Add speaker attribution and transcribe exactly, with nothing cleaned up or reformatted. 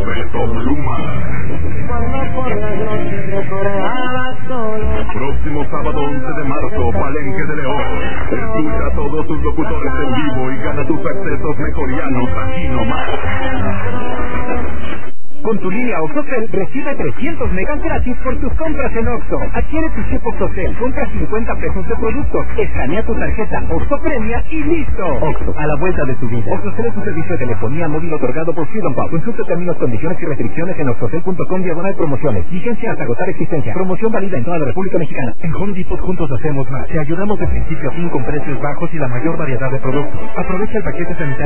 Speaker 1: Peso Pluma.
Speaker 2: Cuando por las noches recordaba solo.
Speaker 1: Próximo sábado once de marzo, Palenque de León. Escucha a todos sus locutores en vivo y gana tus accesos mejorianos aquí nomás.
Speaker 3: Con tu línea OXXOCEL recibe trescientos megas gratis por tus compras en Oxxo. Adquiere tu chip OXXOCEL, compra cincuenta pesos de productos, escanea tu tarjeta Oxxo Premia y listo. Oxxo, a la vuelta de tu vida. OXXOCEL es un servicio de telefonía móvil otorgado por Freedom Pub. Consulta términos, condiciones y restricciones en oxxocel punto com diagonal promociones. Vigencia hasta agotar existencia. Promoción válida en toda la República Mexicana. En Home Depot juntos hacemos más. Te ayudamos de principio a fin con precios bajos y la mayor variedad de productos. Aprovecha el paquete sanitario